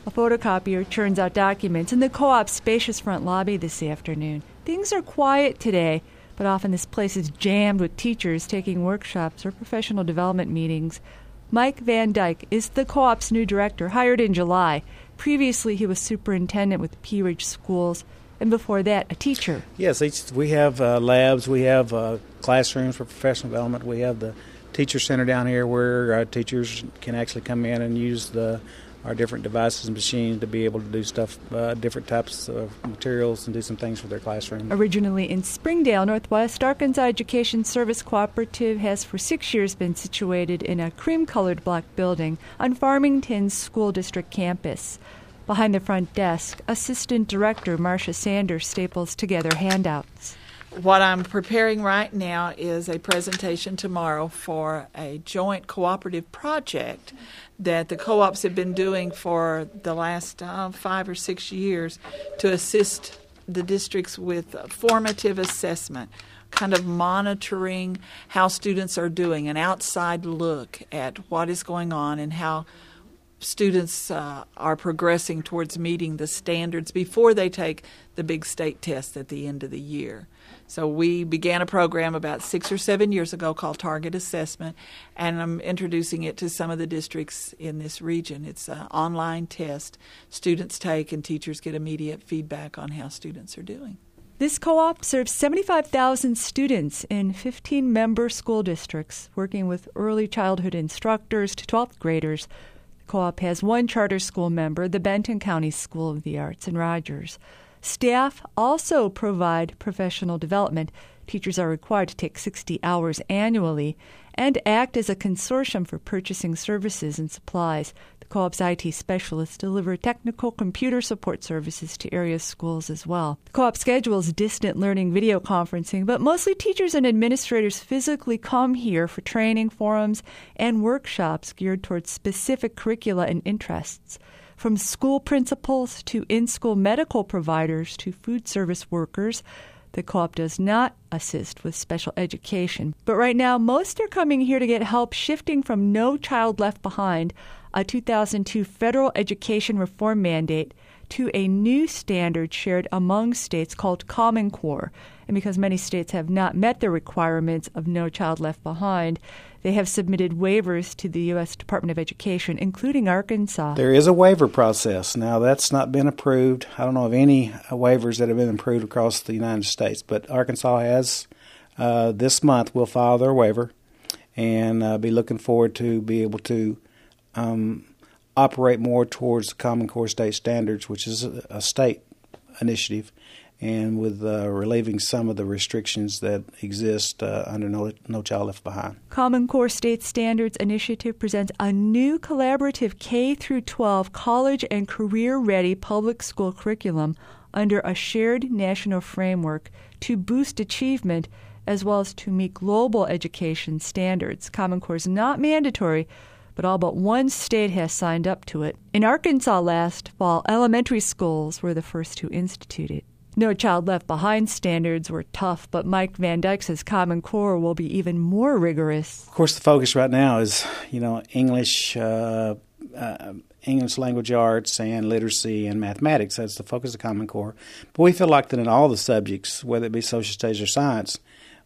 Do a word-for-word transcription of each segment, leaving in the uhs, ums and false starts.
A photocopier churns out documents in the co-op's spacious front lobby this afternoon. Things are quiet today, but often this place is jammed with teachers taking workshops or professional development meetings. Mike Van Dyke is the co-op's new director, hired in July. Previously, he was superintendent with Pea Ridge Schools, and before that, a teacher. Yes, each, we have uh, labs, we have uh, classrooms for professional development, we have the teacher center down here where uh, teachers can actually come in and use the our different devices and machines to be able to do stuff, uh, different types of materials and do some things for their classroom. Originally in Springdale, Northwest Arkansas Education Service Cooperative has for six years been situated in a cream-colored block building on Farmington's school district campus. Behind the front desk, Assistant Director Marcia Sanders staples together handouts. What I'm preparing right now is a presentation tomorrow for a joint cooperative project that the co-ops have been doing for the last uh, five or six years to assist the districts with formative assessment, kind of monitoring how students are doing, an outside look at what is going on and how students uh, are progressing towards meeting the standards before they take the big state test at the end of the year. So we began a program about six or seven years ago called Target Assessment, and I'm introducing it to some of the districts in this region. It's an online test students take, and teachers get immediate feedback on how students are doing. This co-op serves seventy-five thousand students in fifteen member school districts, working with early childhood instructors to twelfth graders. The co-op has one charter school member, the Benton County School of the Arts in Rogers. Staff also provide professional development. Teachers are required to take sixty hours annually and act as a consortium for purchasing services and supplies. The co-op's I T specialists deliver technical computer support services to area schools as well. The co-op schedules distant learning video conferencing, but mostly teachers and administrators physically come here for training, forums, and workshops geared towards specific curricula and interests. From school principals to in-school medical providers to food service workers, the co-op does not assist with special education. But right now, most are coming here to get help shifting from No Child Left Behind, a two thousand two federal education reform mandate, to a new standard shared among states called Common Core. And because many states have not met the requirements of No Child Left Behind, they have submitted waivers to the U S Department of Education, including Arkansas. There is a waiver process. Now, that's not been approved. I don't know of any waivers that have been approved across the United States, but Arkansas has. Uh, this month will file their waiver and uh, be looking forward to be able to um, operate more towards the Common Core state standards, which is a, a state initiative, and with uh, relieving some of the restrictions that exist uh, under no, no Child Left Behind. Common Core State Standards Initiative presents a new collaborative K through twelve college and career-ready public school curriculum under a shared national framework to boost achievement as well as to meet global education standards. Common Core is not mandatory, but all but one state has signed up to it. In Arkansas last fall, elementary schools were the first to institute it. No Child Left Behind standards were tough, but Mike Van Dyke says Common Core will be even more rigorous. Of course, the focus right now is, you know, English, uh, uh, English language arts and literacy and mathematics. That's the focus of Common Core. But we feel like that in all the subjects, whether it be social studies or science,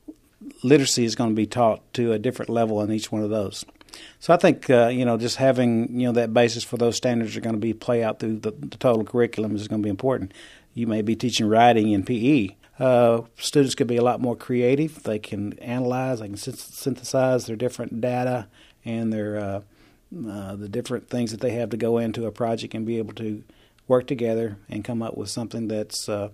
literacy is going to be taught to a different level in each one of those. So I think, uh, you know, just having, you know, that basis for those standards are going to be play out through the, the total curriculum is going to be important. You may be teaching writing in P E. Uh, students could be a lot more creative. They can analyze, they can synthesize their different data and their uh, uh, the different things that they have to go into a project and be able to work together and come up with something that's uh,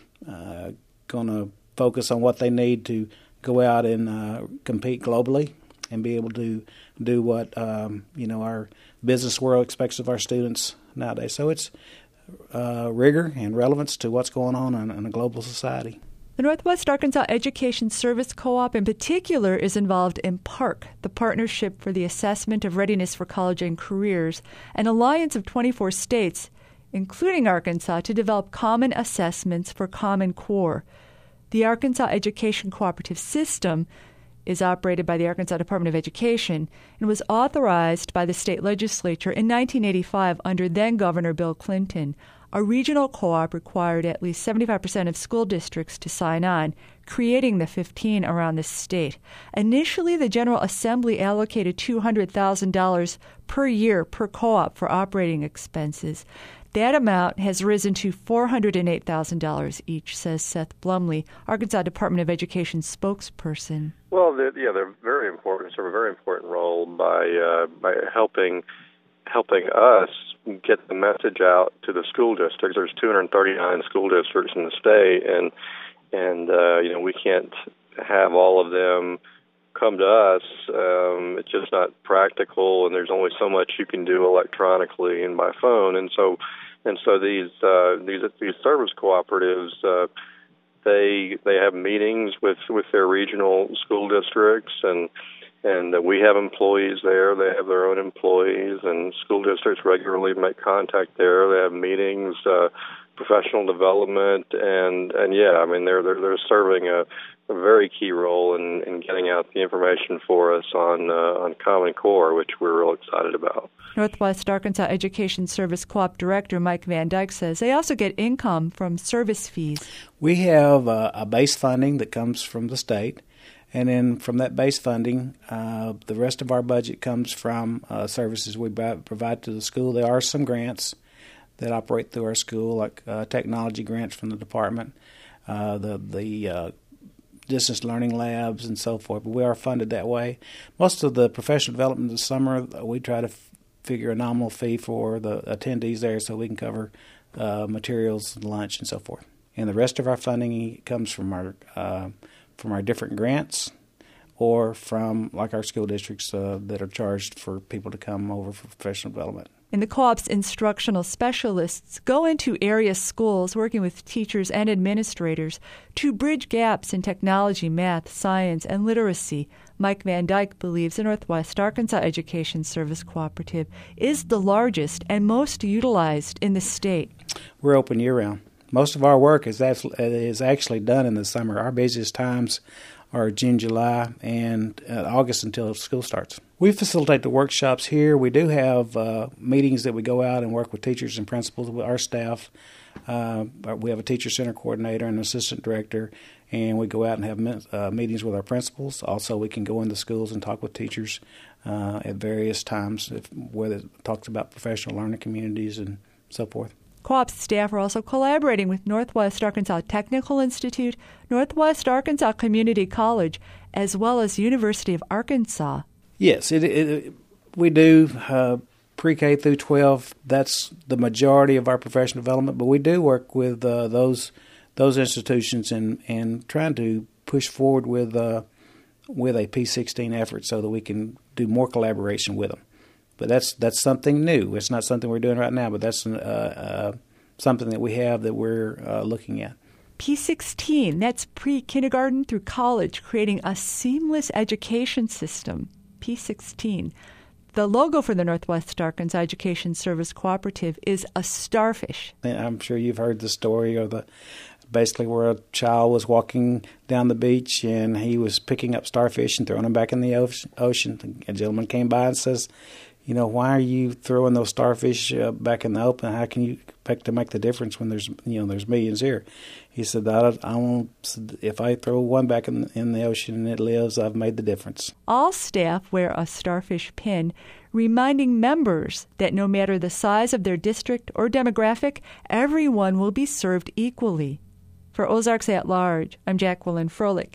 uh, going to focus on what they need to go out and uh, compete globally and be able to do what um, you know our business world expects of our students nowadays. So it's uh, rigor and relevance to what's going on in, in a global society. The Northwest Arkansas Education Service Co-op in particular is involved in PARC, the Partnership for the Assessment of Readiness for College and Careers, an alliance of twenty-four states, including Arkansas, to develop common assessments for Common Core. The Arkansas Education Cooperative System is operated by the Arkansas Department of Education and was authorized by the state legislature in nineteen eighty-five under then-Governor Bill Clinton. A regional co-op required at least seventy-five percent of school districts to sign on, creating the fifteen around the state. Initially, the General Assembly allocated two hundred thousand dollars per year per co-op for operating expenses. That amount has risen to four hundred eight thousand dollars each, says Seth Blumley, Arkansas Department of Education spokesperson. Well, they're, yeah, they're very important, serve a very important role by uh, by helping helping us get the message out to the school districts. There's two hundred thirty-nine school districts in the state, and and uh, you know we can't have all of them come to us. Um, it's just not practical, and there's only so much you can do electronically and by phone. And so, and so these uh, these these service cooperatives, uh, they they have meetings with, with their regional school districts, and and uh, we have employees there. They have their own employees, and school districts regularly make contact there. They have meetings, uh, professional development, and and yeah, I mean they're they're, they're serving a a very key role in, in getting out the information for us on uh, on Common Core, which we're real excited about. Northwest Arkansas Education Service Co-op Director Mike Van Dyke says they also get income from service fees. We have uh, a base funding that comes from the state, and then from that base funding, uh, the rest of our budget comes from uh, services we provide to the school. There are some grants that operate through our school, like uh, technology grants from the department, uh, the the uh, distance learning labs and so forth, but we are funded that way. Most of the professional development this summer, we try to f- figure a nominal fee for the attendees there so we can cover uh, materials, lunch, and so forth. And the rest of our funding comes from our uh, from our different grants or from, like our school districts uh, that are charged for people to come over for professional development. And the co-op's instructional specialists go into area schools working with teachers and administrators to bridge gaps in technology, math, science, and literacy. Mike Van Dyke believes the Northwest Arkansas Education Service Cooperative is the largest and most utilized in the state. We're open year-round. Most of our work is is actually done in the summer. Our busiest times are June, July, and uh, August until school starts. We facilitate the workshops here. We do have uh, meetings that we go out and work with teachers and principals with our staff. Uh, we have a teacher center coordinator and an assistant director, and we go out and have uh, meetings with our principals. Also, we can go into schools and talk with teachers uh, at various times, if, whether it talks about professional learning communities and so forth. Co-op staff are also collaborating with Northwest Arkansas Technical Institute, Northwest Arkansas Community College, as well as University of Arkansas. Yes, it, it, we do uh, pre-K through twelve. That's the majority of our professional development, but we do work with uh, those those institutions and, and trying to push forward with uh, with a P sixteen effort so that we can do more collaboration with them. But that's that's something new. It's not something we're doing right now, but that's uh, uh, something that we have that we're uh, looking at. P sixteen, that's pre-kindergarten through college, creating a seamless education system. P sixteen. The logo for the Northwest Arkansas Education Service Cooperative is a starfish. I'm sure you've heard the story of the basically where a child was walking down the beach and he was picking up starfish and throwing them back in the ocean. A gentleman came by and says, you know, why are you throwing those starfish uh, back in the open? How can you expect to make the difference when there's, you know, there's millions here? He said, I, I won't, if I throw one back in, in the ocean and it lives, I've made the difference. All staff wear a starfish pin, reminding members that no matter the size of their district or demographic, everyone will be served equally. For Ozarks at Large, I'm Jacqueline Froelich.